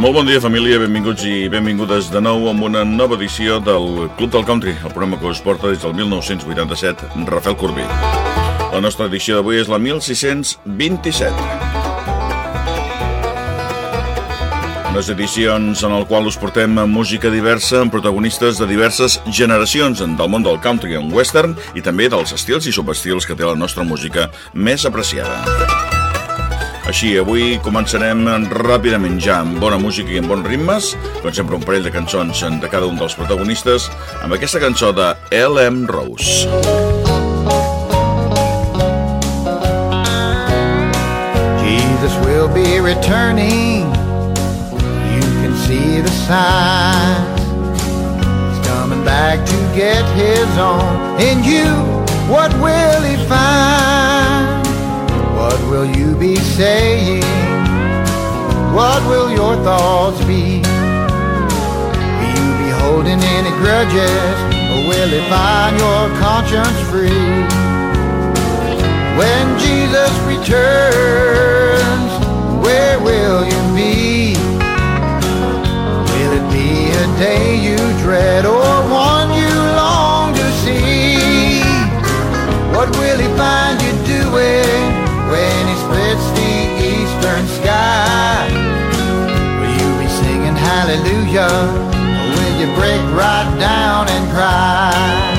Molt bon dia, família, benvinguts i benvingudes de nou amb una nova edició del Club del Country, el programa que us porta des del 1987, Rafael Corbí. La nostra edició d'avui és la 1627. Unes edicions en el qual us portem música diversa amb protagonistes de diverses generacions del món del country and western i també dels estils i subestils que té la nostra música més apreciada. Així, avui començarem ràpidament ja amb bona música i amb bons ritmes, com sempre un parell de cançons de cada un dels protagonistes, amb aquesta cançó de L.M. Rose. Jesus will be returning. You can see the signs. He's coming back to get his own. In you, what will he find? What will you be saying? What will your thoughts be? Will you be holding any grudges, or will he find your conscience free? When Jesus returns, where will you be? Will it be a day you dread, or one you long to see? What will he find you doing when he splits the eastern sky? Will you be singing hallelujah, or will you break right down and cry?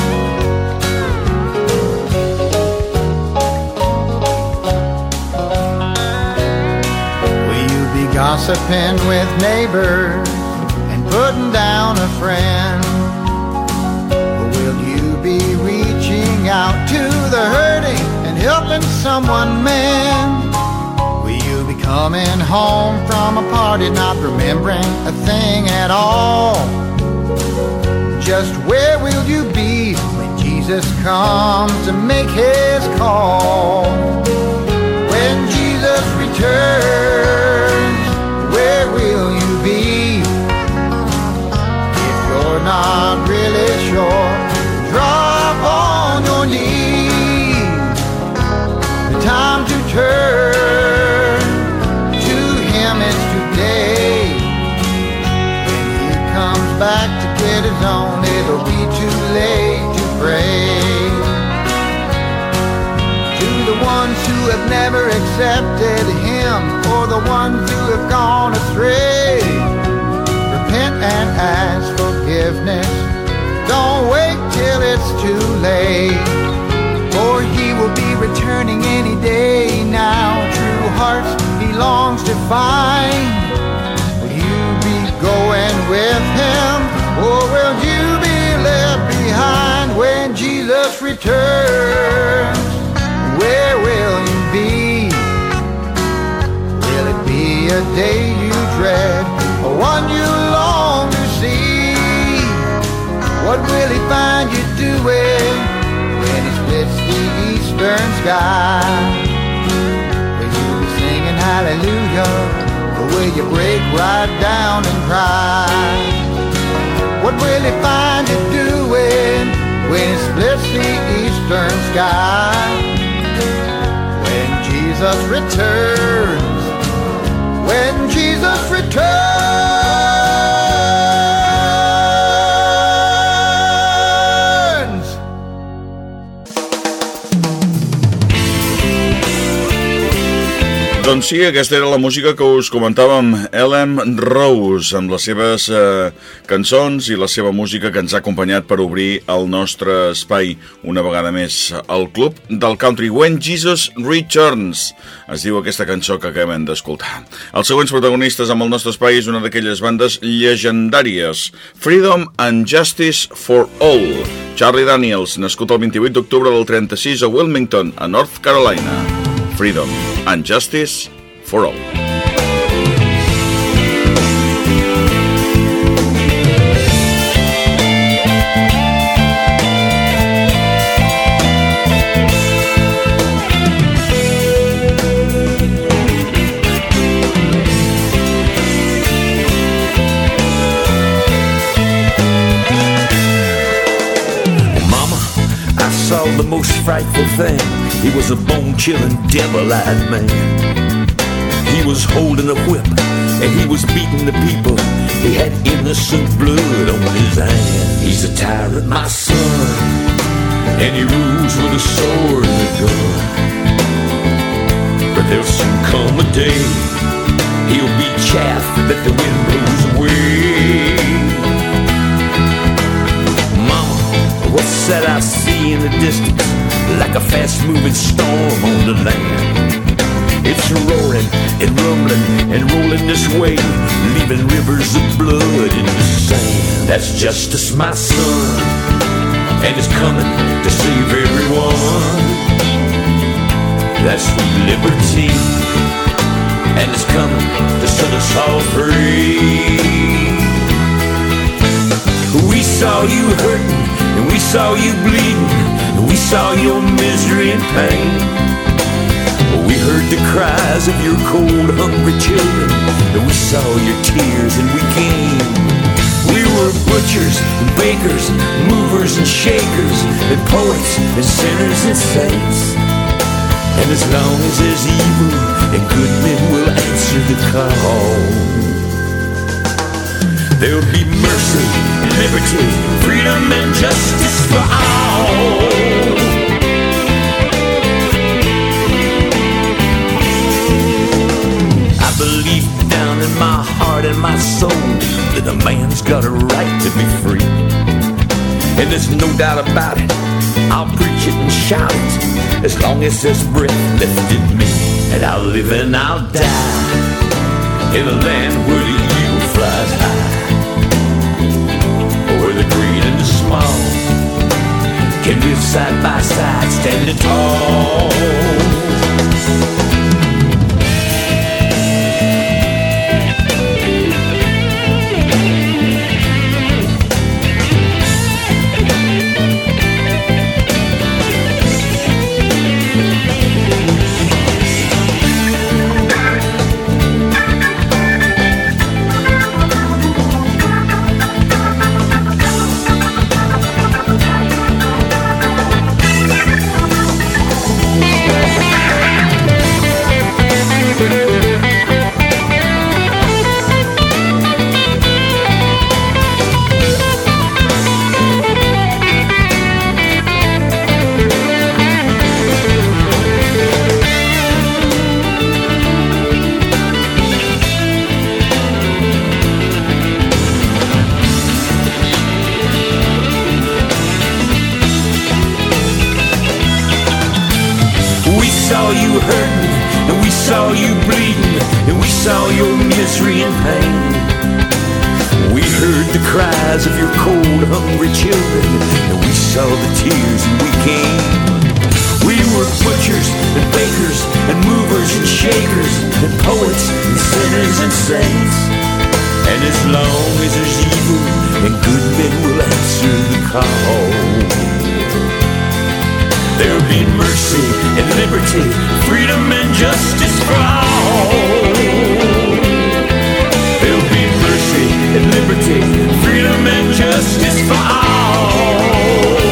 Will you be gossiping with neighbors and putting down a friend? Or will you be reaching out to the hurting, helping someone mend? Will you be coming home from a party not remembering a thing at all? Just where will you be when Jesus comes to make his call? When Jesus returns, where will you be? If you're not really sure, drop on your knees. Time to turn to him is today. When he comes back to get his own, it'll be too late to pray. To the ones who have never accepted him, or the ones who have gone astray, repent and ask forgiveness. Don't wait till it's too late, for he will be returning any day now. True hearts he longs to find. Will you be going with him, or will you be left behind? When Jesus returns, where will you be? Will it be a day you dread, or one you long to see? What will he find you doing when he splits the eastern sky? Will you be singing hallelujah, or will you break right down and cry? What will he find you doing when he splits the eastern sky? When Jesus returns, when Jesus returns. Doncs sí, aquesta era la música que us comentàvem, L.M. Rose, amb les seves cançons i la seva música que ens ha acompanyat per obrir el nostre espai una vegada més, el Club del Country. When Jesus Returns, es diu aquesta cançó que acabem d'escoltar. Els següents protagonistes amb el nostre espai és una d'aquelles bandes llegendàries, Freedom and Justice for All. Charlie Daniels, nascut el 28 d'octubre del 36 a Wilmington, a North Carolina. Freedom and Justice for All. Mama, I saw the most frightful thing. He was a bone-chilling, devil-eyed man. He was holding a whip and he was beating the people. He had innocent blood on his hand. He's a tyrant, my son, and he rules with a sword and a gun. But there'll soon come a day he'll be chaff that the wind blows away. Mama, what's that I see in the distance? Like a fast-moving storm on the land. It's roaring and rumbling and rolling this way, leaving rivers of blood in the sand. That's Justice, my son, and it's coming to save everyone. That's liberty, and it's coming to set us all free. We saw you hurting, and we saw you bleeding, and we saw your misery and pain. We heard the cries of your cold, hungry children, and we saw your tears and we came. We were butchers and bakers, movers and shakers, and poets and sinners and saints. And as long as there's evil, and good men will answer the call. There'll be mercy, liberty, freedom, and justice for all. I believe down in my heart and my soul that a man's got a right to be free. And there's no doubt about it, I'll preach it and shout it as long as there's breath left in me. And I'll live and I'll die in a land where the eagle flies high, where the great and the small can live side by side, standing tall. Of your cold, hungry children, and we saw the tears and we came. We were butchers and bakers and movers and shakers and poets and sinners and saints. And as long as there's evil, and good men will answer the call. There'll be mercy and liberty, freedom and justice for all. There'll be mercy and liberty, freedom and justice for all.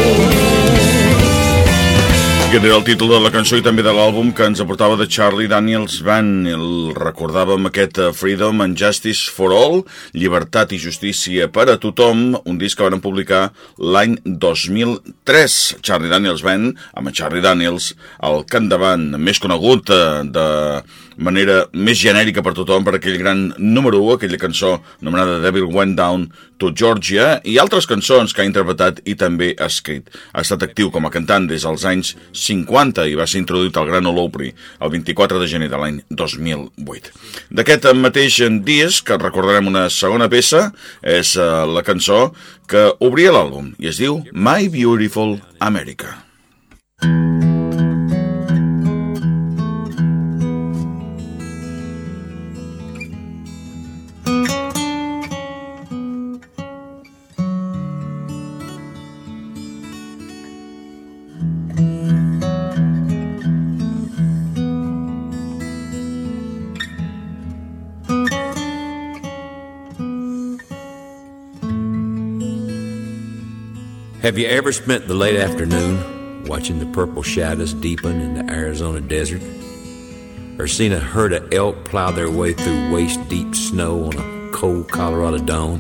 Aquest era el títol de la cançó i també de l'àlbum que ens aportava de Charlie Daniels Band. El recordàvem aquest Freedom and Justice for All, llibertat i justícia per a tothom, un disc que van publicar l'any 2003. Charlie Daniels Band, amb Charlie Daniels al capdavant, més conegut de manera més genèrica per tothom per aquell gran número 1, aquella cançó anomenada Devil Went Down to Georgia, i altres cançons que ha interpretat i també ha escrit. Ha estat actiu com a cantant des dels anys 50 i va ser introduït al Gran Ole Opry el 24 de gener de l'any 2008. D'aquest mateix disc, que recordarem una segona peça, és la cançó que obria l'àlbum i es diu My Beautiful America. Have you ever spent the late afternoon watching the purple shadows deepen in the Arizona desert? or seen a herd of elk plow their way through waist-deep snow on a cold Colorado dawn?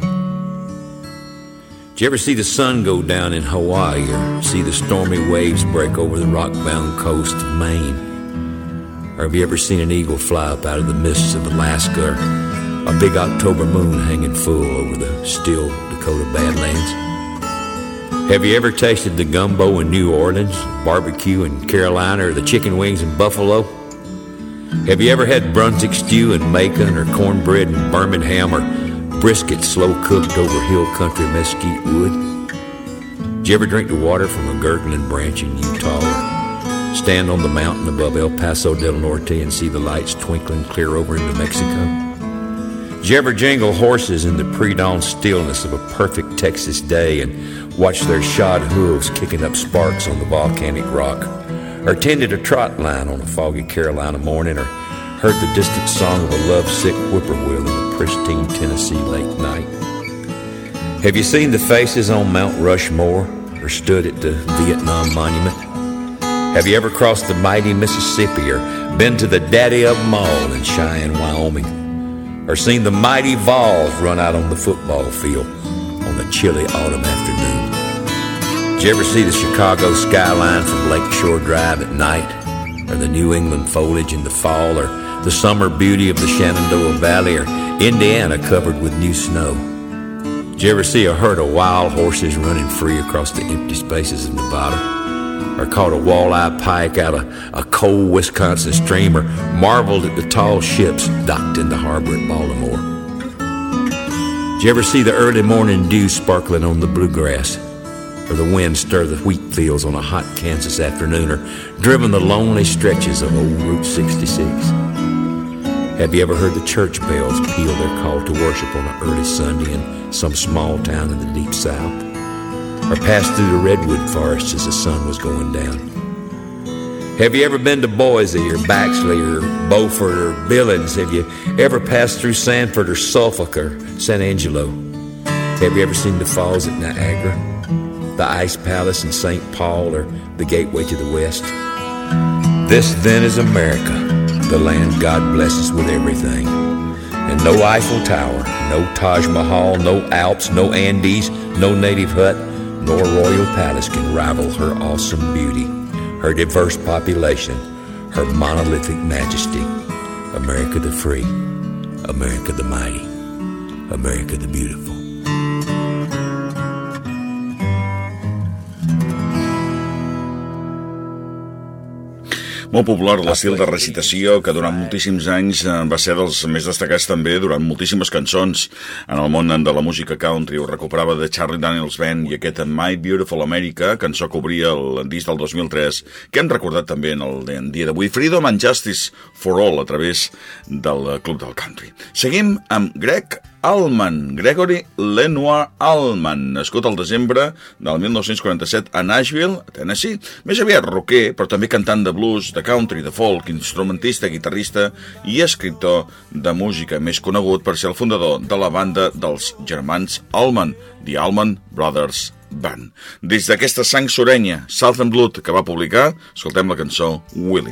Did you ever see the sun go down in Hawaii or see the stormy waves break over the rock-bound coast of Maine? Or have you ever seen an eagle fly up out of the mists of Alaska, or a big October moon hanging full over the still Dakota Badlands? Have you ever tasted the gumbo in New Orleans, barbecue in Carolina, or the chicken wings in Buffalo? Have you ever had Brunswick stew in Macon, or cornbread in Birmingham, or brisket slow-cooked over hill country mesquite wood? Did you ever drink the water from a gurgling branch in Utah, or stand on the mountain above El Paso del Norte and see the lights twinkling clear over into Mexico? Did you ever jingle horses in the pre-dawn stillness of a perfect Texas day and watch their shod hooves kicking up sparks on the volcanic rock? Or tended a trot line on a foggy Carolina morning, or heard the distant song of a lovesick whippoorwill in a pristine Tennessee late night? Have you seen the faces on Mount Rushmore, or stood at the Vietnam Monument? Have you ever crossed the mighty Mississippi, or been to the Daddy of 'em all in Cheyenne, Wyoming? Or seen the mighty Vols run out on the football field on a chilly autumn afternoon? Did you ever see the Chicago skyline from Lakeshore Drive at night, or the New England foliage in the fall, or the summer beauty of the Shenandoah Valley, or Indiana covered with new snow? Did you ever see a herd of wild horses running free across the empty spaces of Nevada, or caught a walleye pike out of a cold Wisconsin stream, or marveled at the tall ships docked in the harbor at Baltimore? Did you ever see the early morning dew sparkling on the bluegrass, or the wind stir the wheat fields on a hot Kansas afternoon, or driven the lonely stretches of old Route 66? Have you ever heard the church bells peal their call to worship on an early Sunday in some small town in the deep south, or passed through the redwood forests as the sun was going down? Have you ever been to Boise, or Baxley, or Beaufort, or Billings? Have you ever passed through Sanford, or Suffolk, or San Angelo? Have you ever seen the falls at Niagara, the Ice Palace in St. Paul, or the gateway to the west? This then is America, the land God blesses with everything. And no Eiffel Tower, no Taj Mahal, no Alps, no Andes, no native hut, nor royal palace can rival her awesome beauty, her diverse population, her monolithic majesty. America the free, America the mighty, America the beautiful. Molt popular l'estil de recitació que durant moltíssims anys va ser dels més destacats també durant moltíssimes cançons en el món de la música country. Ho recuperava de Charlie Daniels Band i aquest My Beautiful America, cançó que obria el disc del 2003, que hem recordat també en el dia d'avui. Freedom and Justice for All, a través del Club del Country. Seguim amb Greg Allman, Gregory Lenoir Allman, nascut al desembre del 1947 a Nashville, Tennessee, més aviat rocker, però també cantant de blues, de country, de folk, instrumentista, guitarrista i escriptor de música, més conegut per ser el fundador de la banda dels germans Allman, The Allman Brothers Band. Des d'aquesta sang sorenya, Southern Blood, que va publicar, escoltem la cançó Willing.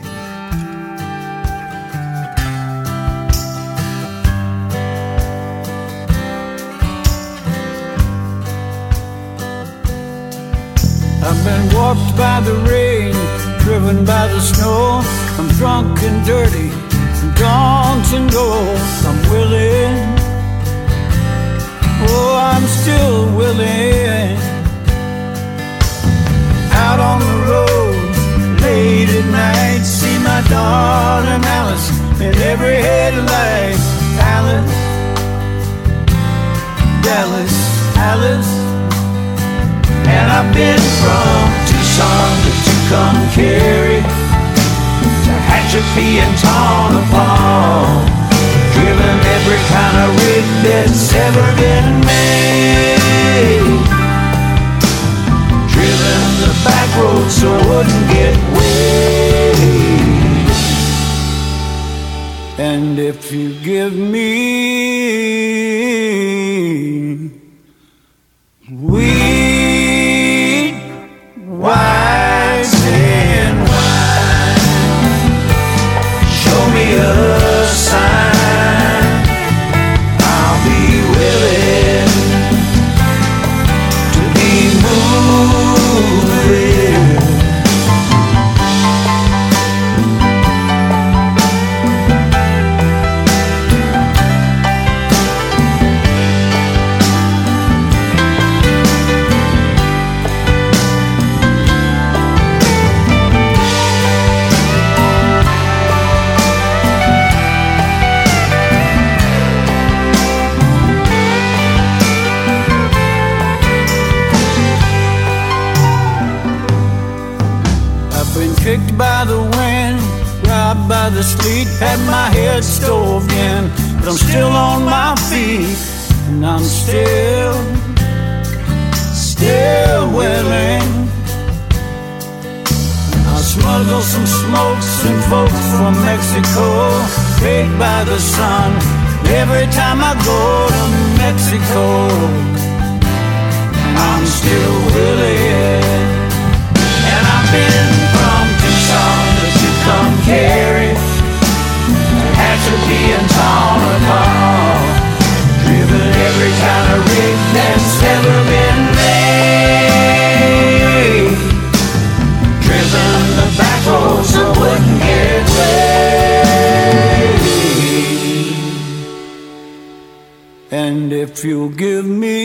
I've been walked by the rain, driven by the snow. I'm drunk and dirty, and gaunt and gold. I'm willing, oh, I'm still willing. Out on the road, late at night, see my darling Alice in every headlight. Alice, Dallas, Alice. And I've been from Tucson to Tucumcari, to Tehachapi and Tonopah, driven every kind of rig that's ever been made, driven the back road so I wouldn't get weighed. And if you give me wine, and wine, show me a raked by the wind, robbed by the sleet, had my head stove in. But I'm still on my feet, and I'm still willing. I'll smuggle some smokes and folks from Mexico, baked by the sun, every time I go to Mexico. I'm still willing. And I've been from Tucson to Tucumcari, Tehachapi and Tonopah, driven every kind of rig that's ever been made, driven the back roads that wouldn't get laid. And if you'll give me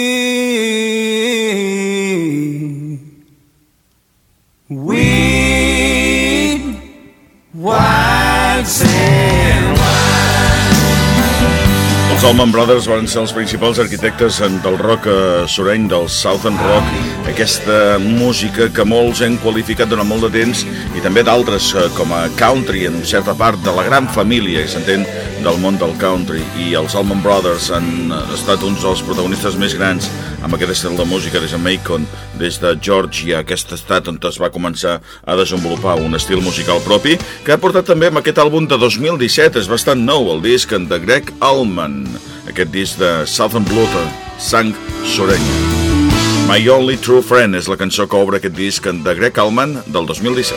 weed, white sand wine. Els Allman Brothers van ser els principals arquitectes del rock sureny, del Southern Rock, aquesta música que molts han qualificat durant molt de temps, i també d'altres com a country, en certa part de la gran família que s'entén del món del country, i els Allman Brothers han estat uns dels protagonistes més grans amb aquest estil de música des de Macon, des de Georgia, aquest estat on es va començar a desenvolupar un estil musical propi, que ha portat també amb aquest àlbum de 2017, és bastant nou, el disc de Greg Allman, aquest disc de Southern Blood, sang sureny. My Only True Friend és la cançó que obre aquest disc de Greg Allman del 2017.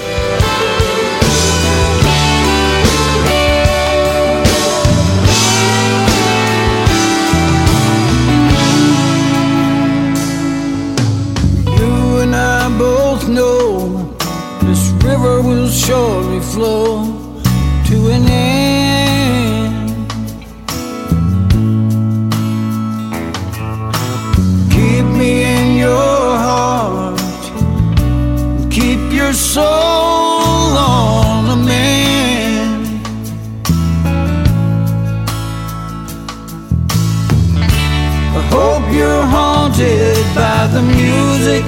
Know this river will surely flow to an end. Keep me in your heart, keep your soul on the mend. I hope you're haunted by the music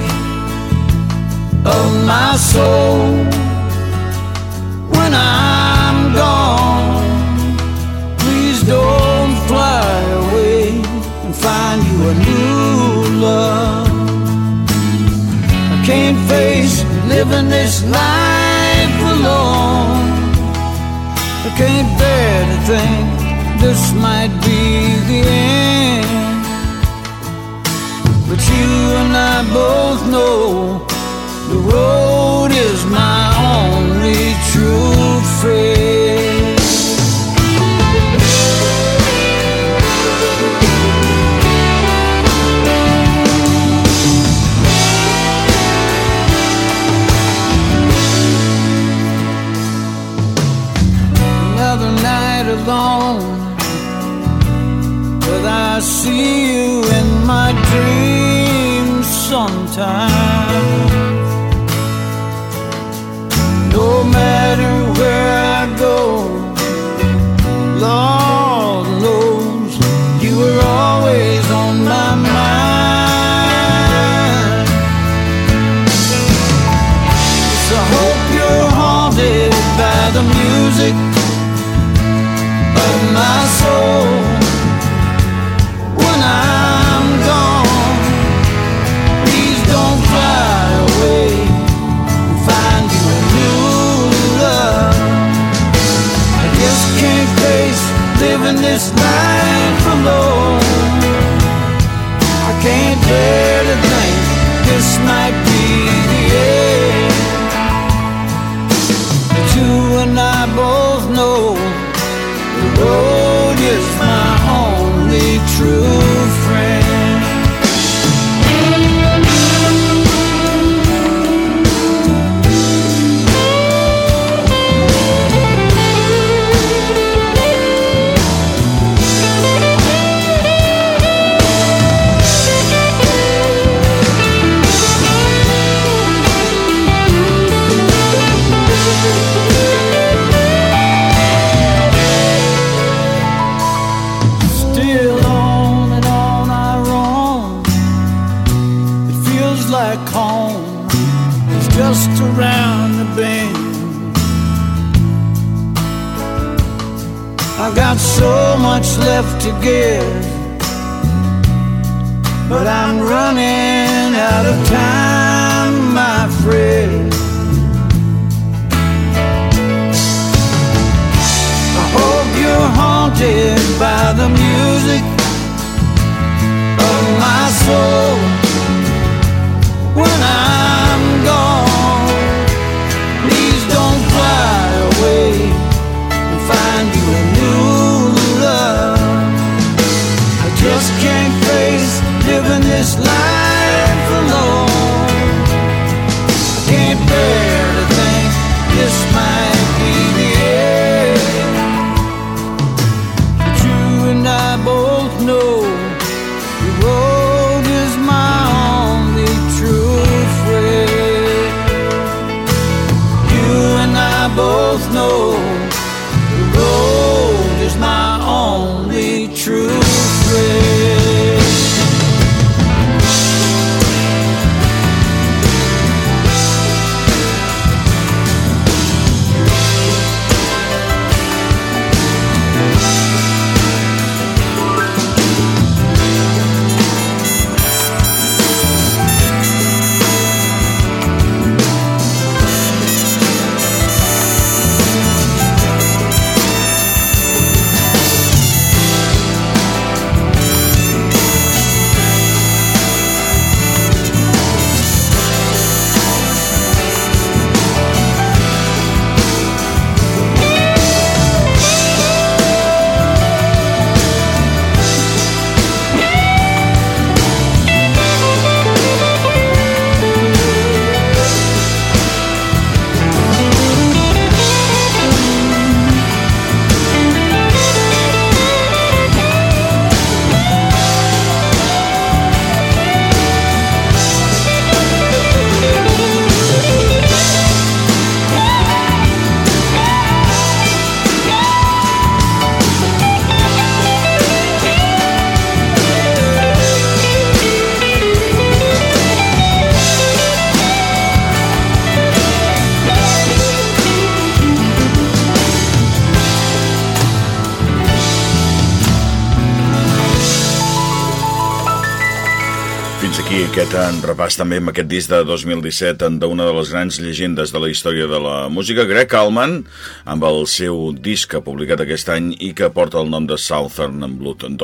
of my soul. When I'm gone, please don't fly away and find you a new love. I can't face living this life alone. I can't bear to think this might be the end. But you and I both know the road is my only true friend. Another night alone, but I see you in my dreams sometimes. No matter where I go, Lord knows you were always on my mind. So I hope you're haunted by the music of my soul. When I'm gone, please don't fly away and find you a new love. I just can't face living this life alone. I can't bear to think this might be the end. But you and I both know the road is my only true friend. just around the bend. I got so much left to give, but I'm running out of time, my friend. I hope you're haunted by the music of my soul. When I'm gone, please don't fly away and find you a new love. I just can't face living this life alone. I can't bear to think this might be the end. But you and I both know the road is my only true friend. You and I both know the road is my only true friend. Aquest repàs també amb aquest disc de 2017 d'una de les grans llegendes de la història de la música, Greg Allman, amb el seu disc publicat aquest any i que porta el nom de Southern Blood en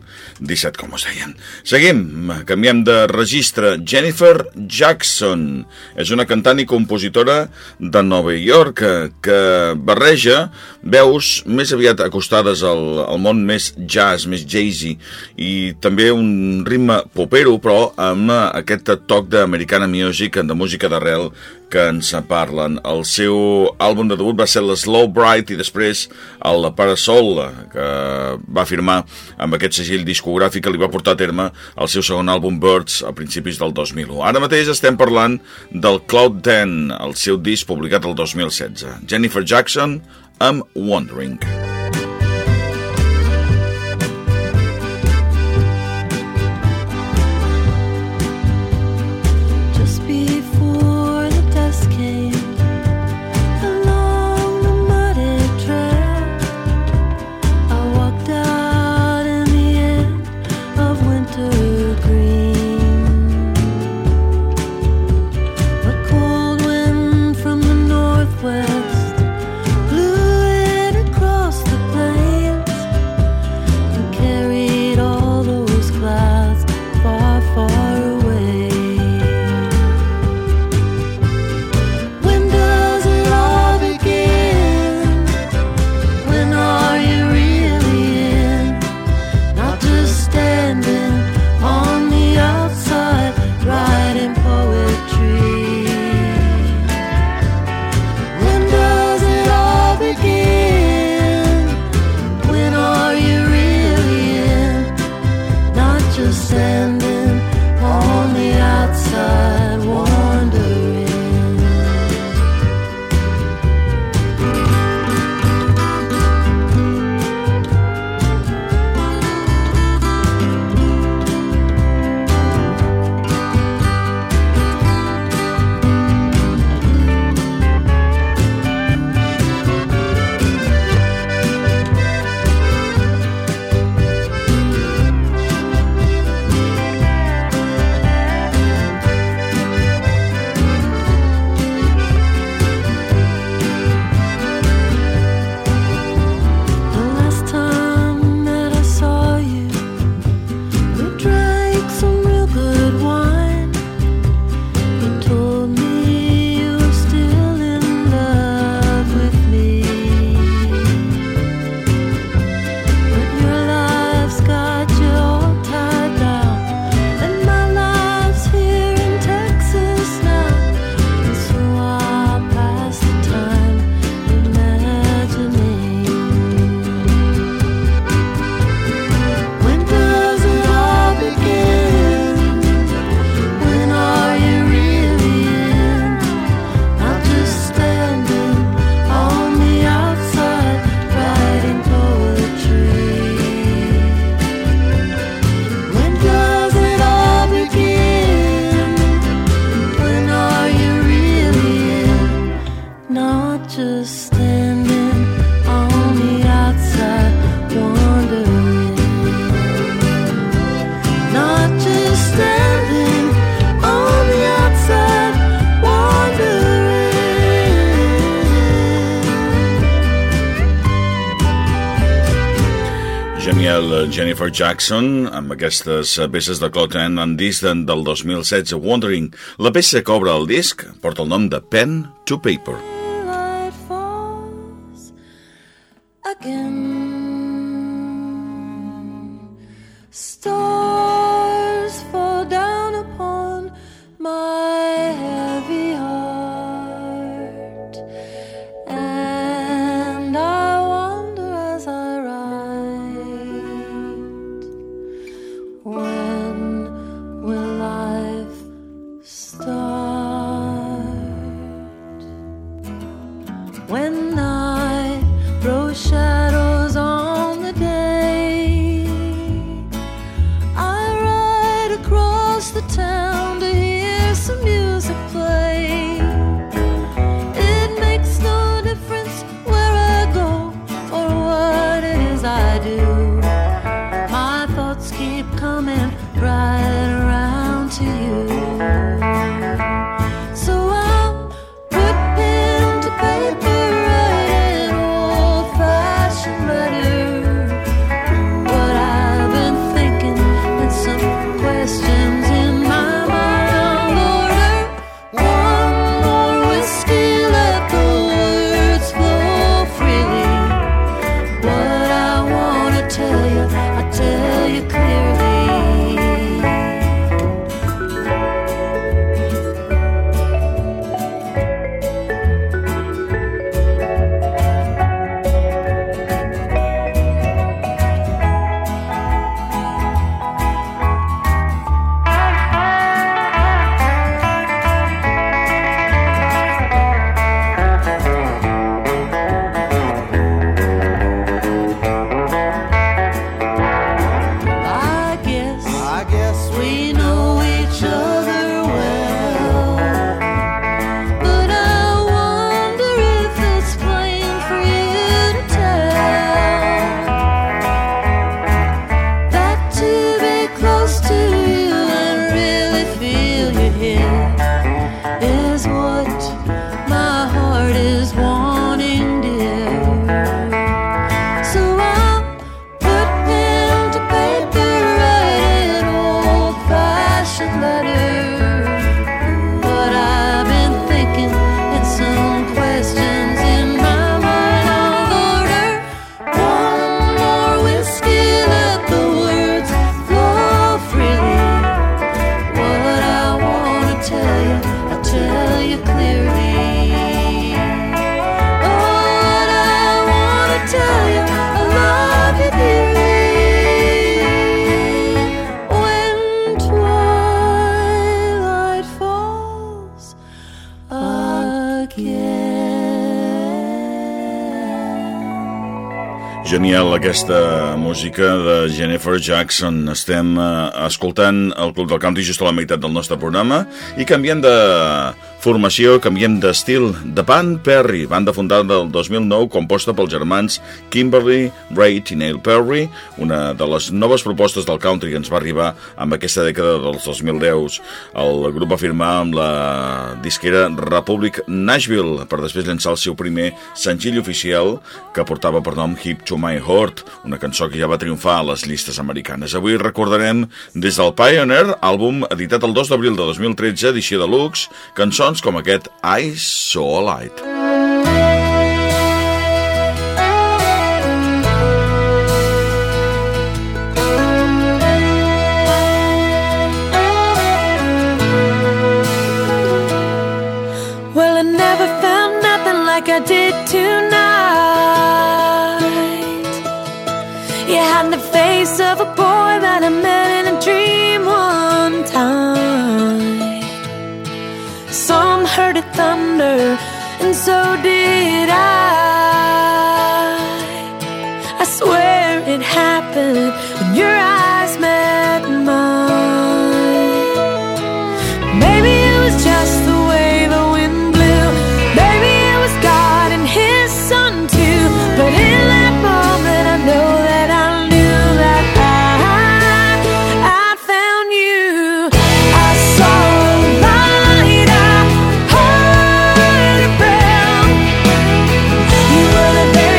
2017, com us deien. Seguim, canviem de registre. Jennifer Jackson és una cantant i compositora de Nova York que barreja veus més aviat acostades al món més jazz, més jazzy, i també un ritme popero, però amb aquest toc d'Americana Music, de música d'arrel, que ens parlen. El seu àlbum de debut va ser la Slow Bright i després el Parasol, que va firmar amb aquest segell discogràfic que li va portar a terme el seu segon àlbum Birds a principis del 2001. Ara mateix estem parlant del Cloud 10, el seu disc publicat el 2016. Jennifer Jackson amb Wandering. West blew it across Michelle Jennifer Jackson amb aquestes peces de Cloten and Distant del 2016, Wondering. La peça que obre el disc porta el nom de Pen to Paper. Daylight falls again. Stars fall down upon my heavy heart, and I wonder as I write, when will life start? When night throws shadows on the day, I ride across the town to hear some music play. It makes no difference where I go or what it is I do. My thoughts keep coming right around to you. So I'll put pen to paper, write an old-fashioned letter, what I've been thinking, and some questions in my mind. Order one more whiskey, let the words flow freely. What I want to tell you, I tell you clearly. I guess we know each other well, but I wonder if it's plain for you to tell that to be close to you and really feel you here is what my heart is wanting, dear. So I'll put pen to paper, write an old-fashioned letter, what I've been thinking, and some questions in my mind. I'll order one more whiskey, let the words flow freely. What I want to tell you, I'll tell you clearly. What I want to tell you, I love you dearly. When twilight falls again. Genial aquesta música de Jennifer Jackson. Estem escoltant el Club del Country just a la meitat del nostre programa i canviem de formació, canviem d'estil. The Band Perry, banda fundada del 2009, composta pels germans Kimberly Reid i Neil Perry, una de les noves propostes del country que ens va arribar amb aquesta dècada dels 2010. El grup va firmar amb la disquera Republic Nashville per després llançar el seu primer senzill oficial que portava per nom Hip to My Heart, una cançó que ja va triomfar a les llistes americanes. Avui recordarem des del Pioneer, àlbum editat el 2 d'abril de 2013, edició deluxe, cançons com aquest I Saw a Light. Well, I never found nothing like I did tonight. You had the face of a boy that I met in a dream one time. Some heard it thunder, and so did I swear it happened when your eyes met mine. Maybe it was just the way the wind blew. Maybe it was God and His Son too. But in that moment I know that I knew that I found you. I saw a light, I heard a bell. You were the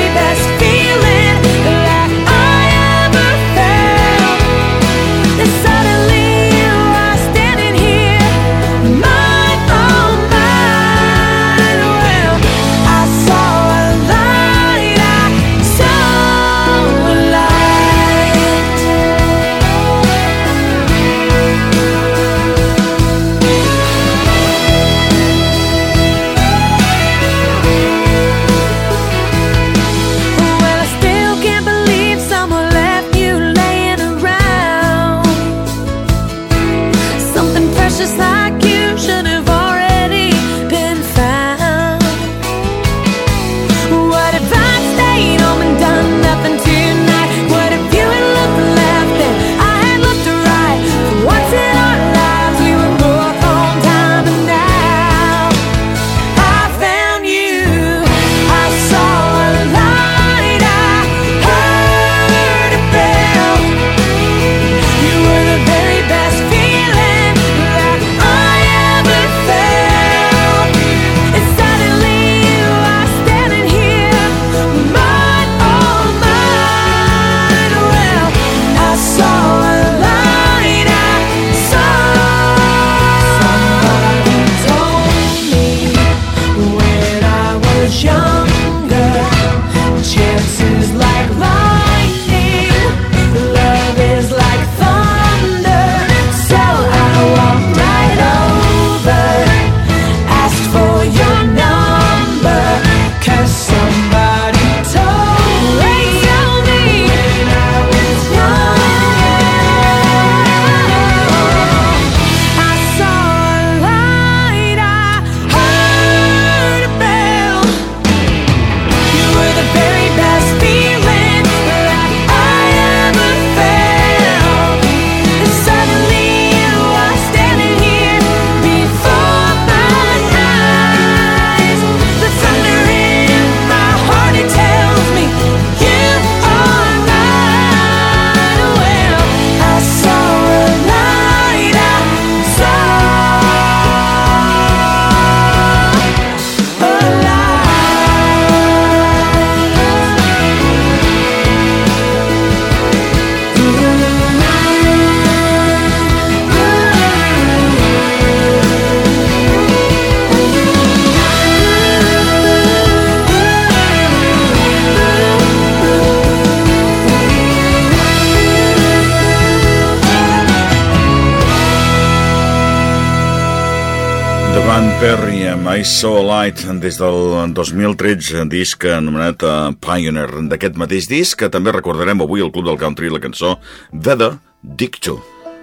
Van Perry amb I Saw a Light des del 2013, disc anomenat Pioneer. D'aquest mateix disc que també recordarem avui al Club del Country la cançó Better Dig To.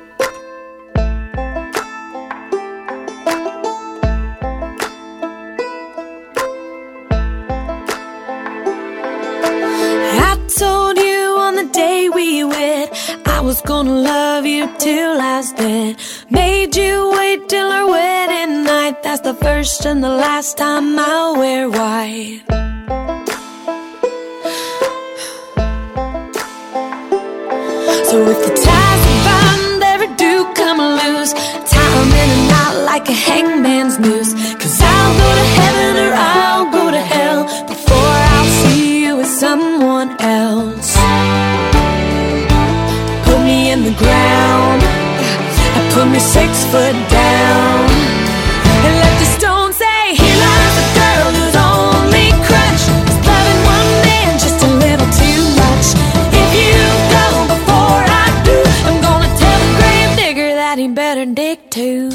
I told you on the day we wed I was gonna love you till I was dead. Made you wait till our wedding night. That's the first and the last time I'll wear white. So if the ties are bound ever do come loose, tie 'em in a knot like a hangman's noose. 'Cause I'll go to heaven or I'll go to hell before I'll see you with someone else. Put me in the ground, put me 6 foot down, and let the stone say, here lies a girl whose only crutch is loving one man just a little too much. If you go before I do, I'm gonna tell the grave digger that he better dig too.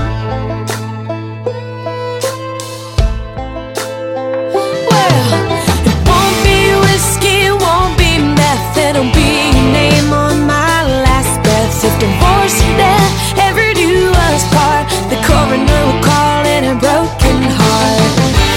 Well, it won't be whiskey, it won't be meth, it'll be your name on my last breath. If divorce and death ever do us part, the coroner will call it a broken heart.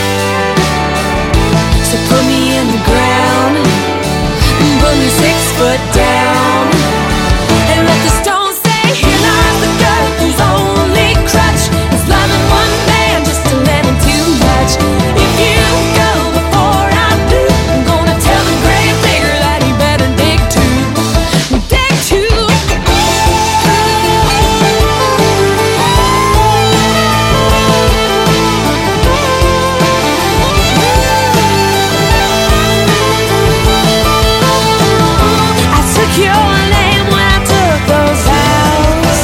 So put me in the ground and put me 6 foot down, and let the stone say, here lies the girl whose only crutch is loving one man just a little too much. If you go before I do, I'm gonna tell the grave digger that he better dig too. Dig too. I took your name when I took those vows.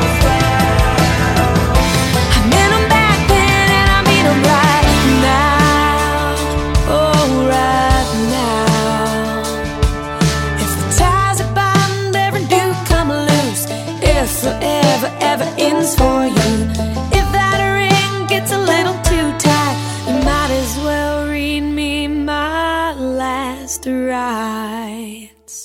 I meant 'em back then and I mean 'em right now. Oh, right now. If the ties are bound ever do come loose, if forever ever ends for you, if that ring gets a little too tight, you might as well read me my last rites.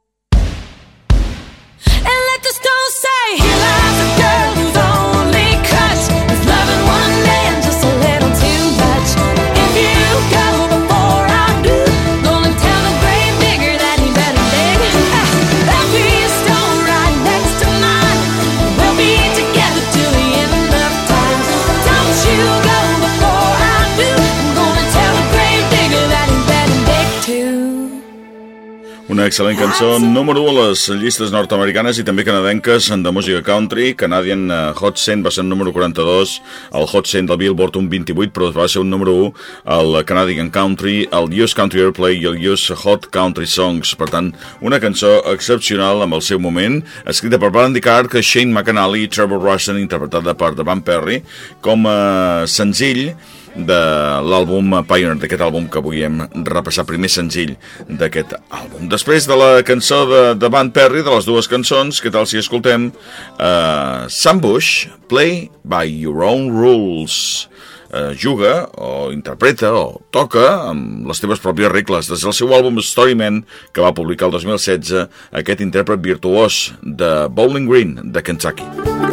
And let the stone say, here lies a girl whose only crutch is loving one man just a little too much. If you go before I do, gonna tell the grave digger that he better dig. There'll be a stone right next to mine. We'll be together till the end of time. Don't you go before I do, I'm gonna tell the grave digger that he better dig too. Una excel·lent cançó, número 1 a les llistes nord-americanes i també canadenques de música country. Canadian Hot 100 va ser un número 42, el Hot 100 del Billboard un 28, però va ser un número 1 al Canadian Country, el US Country Airplay i el US Hot Country Songs. Per tant, una cançó excepcional amb el seu moment, escrita per Brandy Clark, Shane McAnally i Trevor Rushton, interpretada per The Van Perry, com a senzill de l'àlbum Pioneer, d'aquest àlbum que avui hem repassat, primer senzill d'aquest àlbum. Després de la cançó de Van Perry, de les dues cançons, què tal si escoltem Sam Bush, Play by Your Own Rules? Juga o interpreta o toca amb les teves pròpies regles. Des del seu àlbum Storyman, que va publicar el 2016, aquest intèrpret virtuós de Bowling Green, de Kentucky.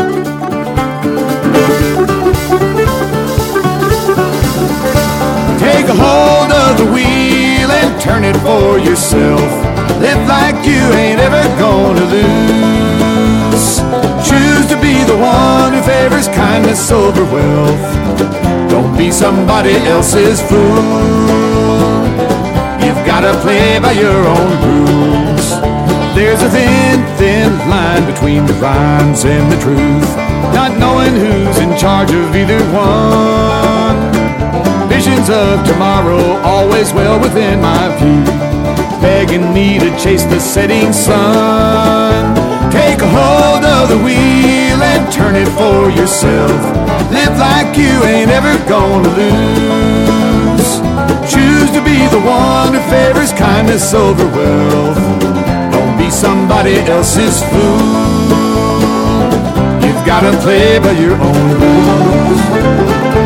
Take a hold of the wheel and turn it for yourself. Live like you ain't ever gonna lose. Choose to be the one who favors kindness over wealth. Don't be somebody else's fool. You've gotta play by your own rules. There's a thin, thin line between the rhymes and the truth, not knowing who's in charge of either one. Visions of tomorrow always well within my view, begging me to chase the setting sun. Take a hold of the wheel and turn it for yourself. Live like you ain't ever gonna lose. Choose to be the one who favors kindness over wealth. Don't be somebody else's fool. You've gotta play by your own rules.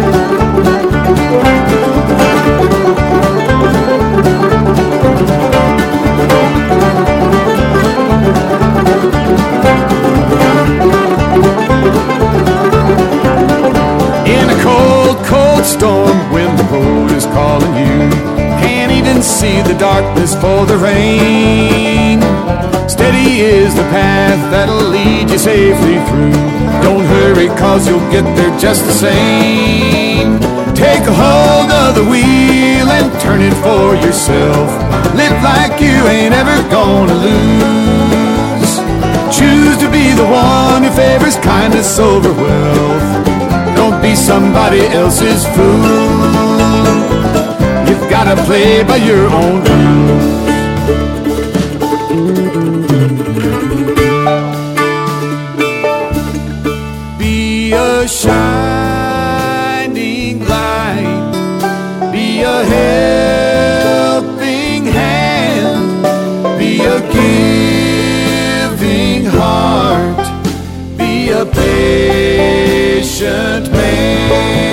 cold storm when the road is calling you. Can't even see the darkness for the rain. Steady is the path that'll lead you safely through. Don't hurry, cause you'll get there just the same. Take a hold of the wheel and turn it for yourself. Live like you ain't ever gonna lose. Choose to be the one who favors kindness over wealth. Don't be somebody else's fool. You've gotta play by your own rules. Be a shining light. Be a helping hand. Be a giving heart. Be a patient man.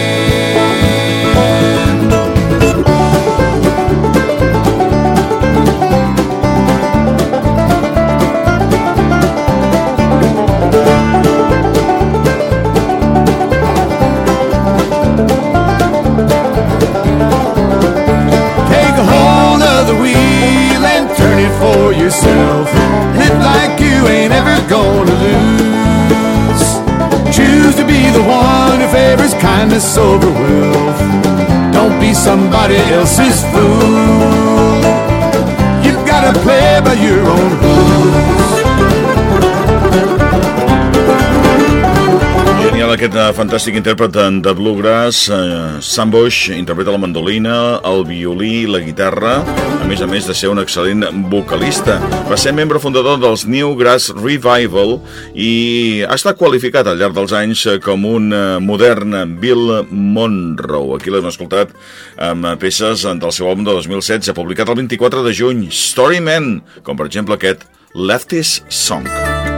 Take a hold of the wheel and turn it for yourself. Live like you ain't ever gonna lose. Choose to be the one who favors kindness over wealth. Don't be somebody else's fool. You've gotta play by your own rules. Genial aquest fantàstic intèrpret de bluegrass. Sam Bush interpreta la mandolina, el violí, la guitarra, a més de ser un excel·lent vocalista. Va ser membre fundador dels Newgrass Revival i ha estat qualificat al llarg dels anys com un modern Bill Monroe. Aquí l'hem escoltat amb peces del seu àlbum de 2016, publicat el 24 de juny, Storyman, com per exemple aquest Lefty's Song.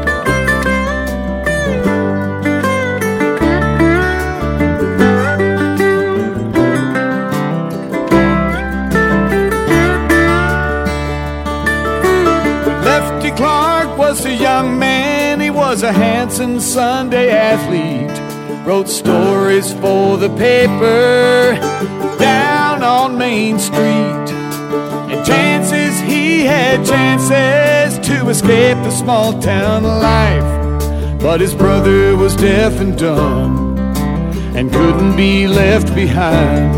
Was a young man, he was a handsome Sunday athlete. Wrote stories for the paper down on Main Street. And chances, he had chances to escape the small town life. But his brother was deaf and dumb and couldn't be left behind.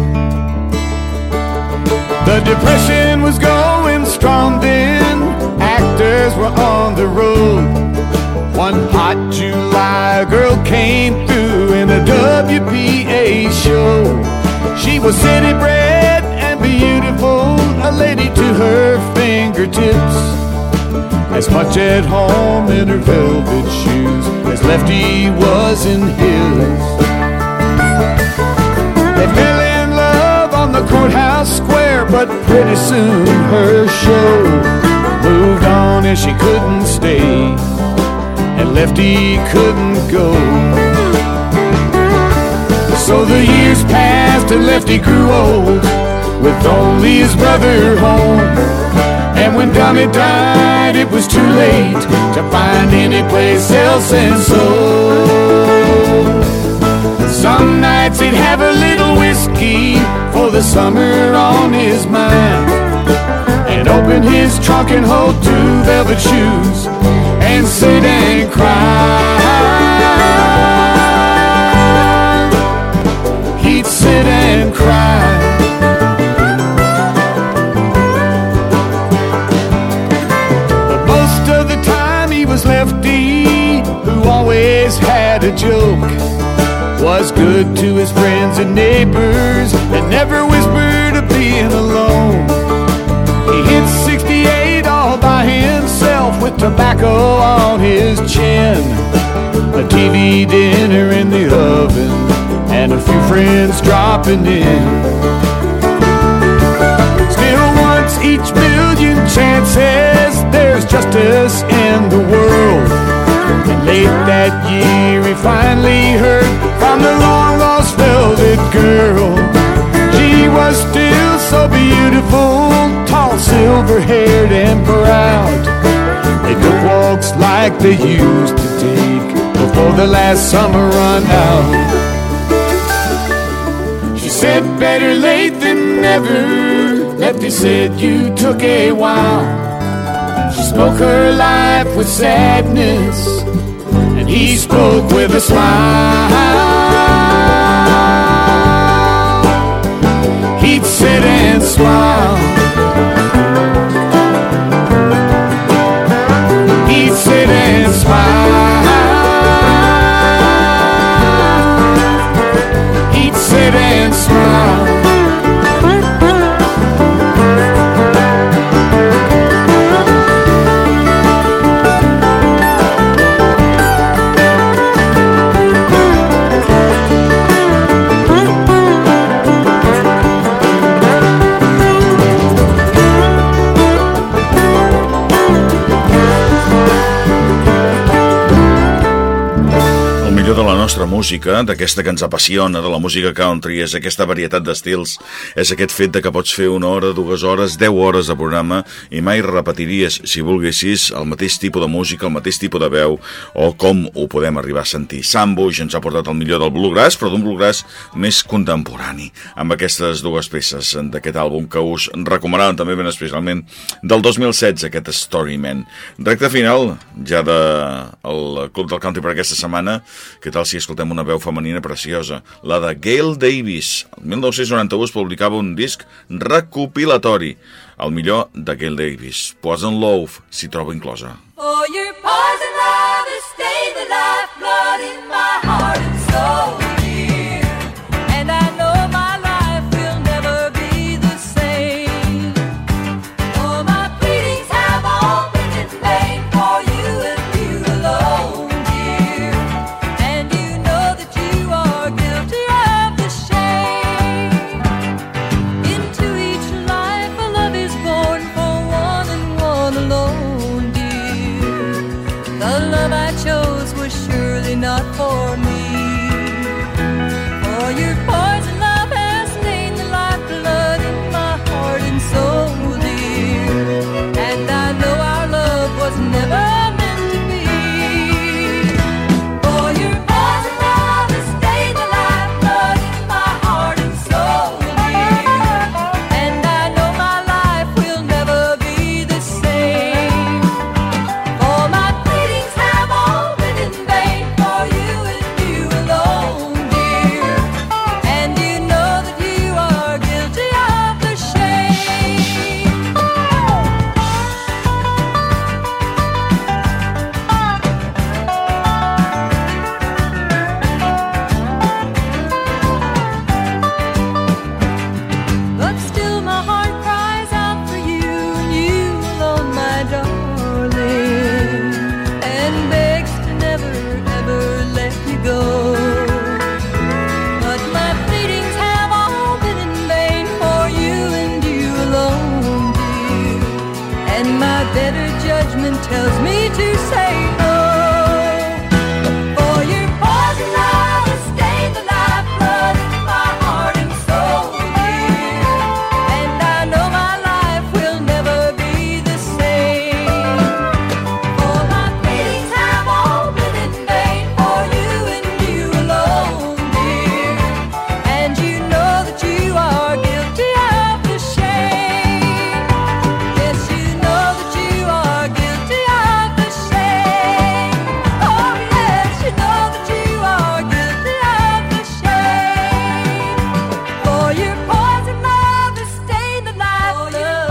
The depression was going strong then. Actors were on the road. One hot July, a girl came through in a WPA show. She was city bred and beautiful, a lady to her fingertips. As much at home in her velvet shoes as Lefty was in his. They fell in love on the courthouse square, but pretty soon her show moved on and she couldn't stay, and Lefty couldn't go. So the years passed and Lefty grew old, with only his brother home. And when Tommy died, it was too late to find any place else and so some nights he'd have a little whiskey for the summer on his mind, and open his trunk and hold two velvet shoes and sit and cry. He'd sit and cry. But most of the time he was Lefty, who always had a joke, was good to his friends and neighbors, and never whispered of being alone. He hit 68 all by himself with tobacco on his chin, a TV dinner in the oven, and a few friends dropping in. Still once each million chances there's justice in the world. And late that year he finally heard from the long-lost velvet girl. She was still so beautiful, tall, silver-haired and proud. They took walks like they used to take before the last summer run out. said better late than never. Lefty said you took a while. She spoke her life with sadness, and he spoke with a smile. He'd sit and smile. He'd sit and smile. He'd sit and smile. De la nostra música, d'aquesta que ens apassiona, de la música country, és aquesta varietat d'estils, és aquest fet de que pots fer 1 hora, 2 hores, 10 hores de programa i mai repetiries, si volguessis, el mateix tipus de música, el mateix tipus de veu, o com ho podem arribar a sentir. Sam Bush ens ha portat el millor del bluegrass, però d'un bluegrass més contemporani, amb aquestes 2 peces d'aquest àlbum que us recomanàvem també ben especialment del 2016, aquest Storyman. Recte final, ja del Club del Country per aquesta setmana. Què tal si escoltem una veu femenina preciosa, la de Gail Davis? El 1991 es publicava un disc recopilatori, el millor de Gail Davis. Poison Love s'hi troba inclosa. Oh, your poison love has stayed the lifeblood in my heart and soul, dear. And I know my life will never be the same. Oh, my pleadings have all been in vain for you and you alone. Not for me, for your poison love has stained the lifeblood in my heart and soul, dear. And I know our love was never meant to be. For your poison love has stained the lifeblood in my heart and soul, dear. And I know my life will never be the same. For my pleadings have all been in vain. Tells me to say no. For your poison love has stained the lifeblood in my heart and soul, dear. And I know my life will never be the same. For my pleadings have all been in vain for you and you alone, dear. And you know that you are guilty of the shame. Yes, you know that you are guilty of the shame. Oh yes, you know that you are guilty of the shame. For your poison love has stained the lifeblood.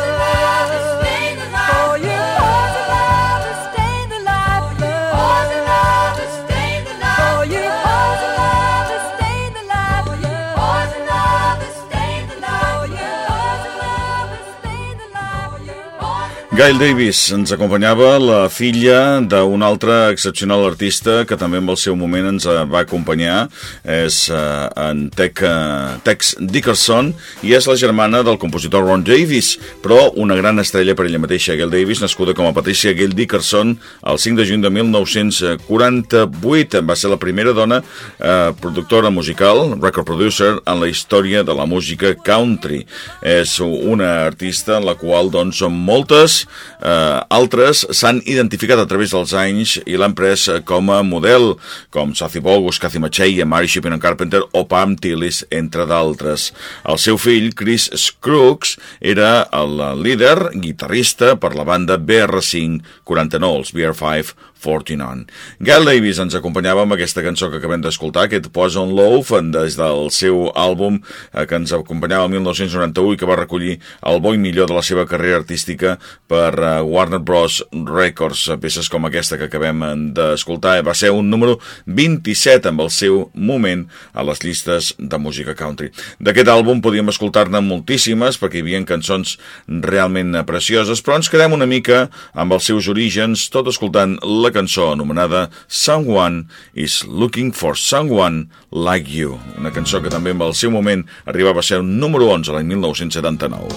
For your poison love has stained the lifeblood. For your poison love has stained the lifeblood. Poison love has stained the lifeblood. Poison love has stained the lifeblood. Gail Davis ens acompanyava, la filla d'un altre excepcional artista que també en el seu moment ens va acompanyar, és en Tex Dickerson, i és la germana del compositor Ron Davis, però una gran estrella per ella mateixa. Gail Davis, nascuda com a Patricia Gail Dickerson el 5 de juny de 1948, va ser la primera dona productora musical, record producer, en la història de la música country. És una artista en la qual doncs són moltes Altres s'han identificat a través dels anys i l'han pres com a model, com Sophie Bogus, Kathy Matchey, Mary Chapin Carpenter o Pam Tillis, entre d'altres. El seu fill, Chris Scruggs, era el líder, guitarrista per la banda BR5 49, els BR5 49. Gail Davis ens acompanyava amb aquesta cançó que acabem d'escoltar, aquest Poison Love, des del seu àlbum que ens acompanyava el 1991 i que va recollir el bo i millor de la seva carrera artística per Warner Bros. Records. Peces com aquesta que acabem d'escoltar va ser un número 27 amb el seu moment a les llistes de música country. D'aquest àlbum podíem escoltar-ne moltíssimes perquè hi havia cançons realment precioses, però ens quedem una mica amb els seus orígens, tot escoltant la cançó anomenada Someone is Looking for Someone Like You, una cançó que també en el seu moment arribava a ser un número 11 l'any 1979.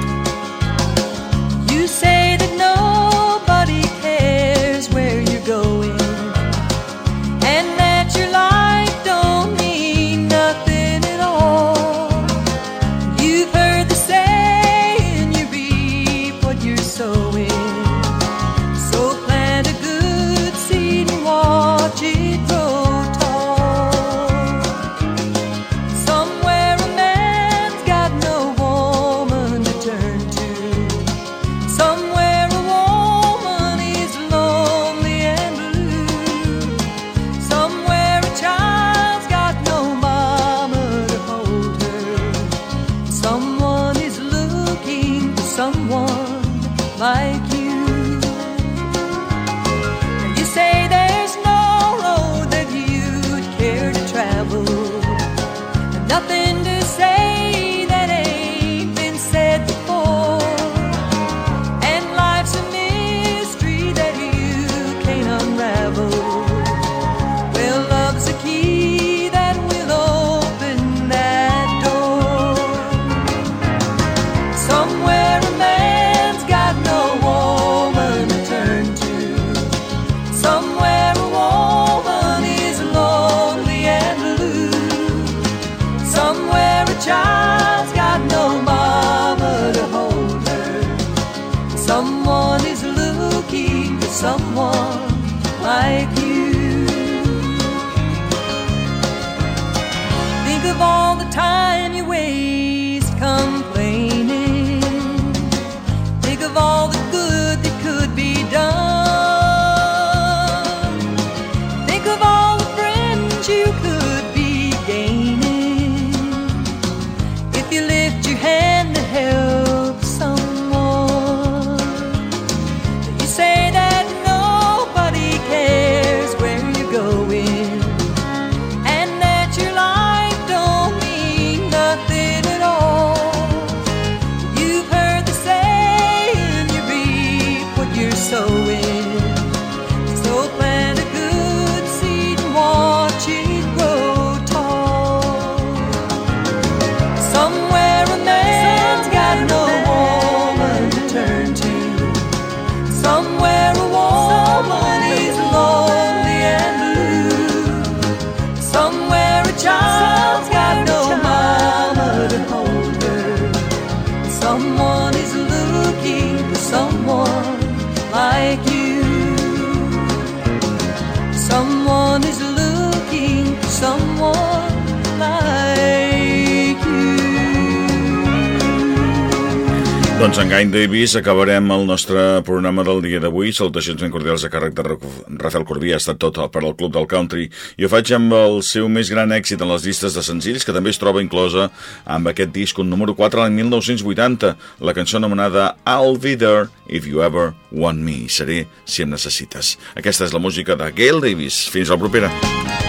You say that nobody cares where you're going and that your life don't mean nothing at all. You've heard the saying, you reap what you're sowing. So plant a good seed and watch it grow tall. Somewhere a man's got no woman to turn to. Somewhere a woman is lonely and blue. Somewhere a child's got no mama to hold her. Someone is looking for someone like you. You say there's no road that you'd care to travel, nothing to say that ain't been said before, and life's a mystery that you can't unravel. Well, love's a key that will open that door. Somewhere a man's got no woman to turn to. Somewhere a woman is lonely and blue. Somewhere a child's got no mama to hold her. Someone is looking for someone like you. Think of all the time you waste complaining. Think of all the good that could be done. Think of all the friends you could be gaining if you lift your hand to help someone. You say that nobody cares where you're going and that your life don't mean nothing at all. You've heard the saying, you reap what you're sowing. So plant a good seed and watch it grow tall. Somewhere a man's got no woman to turn to. Somewhere a woman is lonely and blue. Somewhere a child's got no mama to hold her. Someone is looking for someone like you. Someone is looking for someone like you. Doncs en Gail Davis acabarem el nostre programa del dia d'avui. Salutacions ben cordials a càrrec de Rafael Corbí. Ha estat tot per al Club del Country i ho faig amb el seu més gran èxit en les llistes de senzills, que també es troba inclosa amb aquest disc, un número 4 l'any 1980, la cançó anomenada I'll Be There If You Ever Want Me. Seré si em necessites. Aquesta és la música de Gail Davis. Fins a la propera.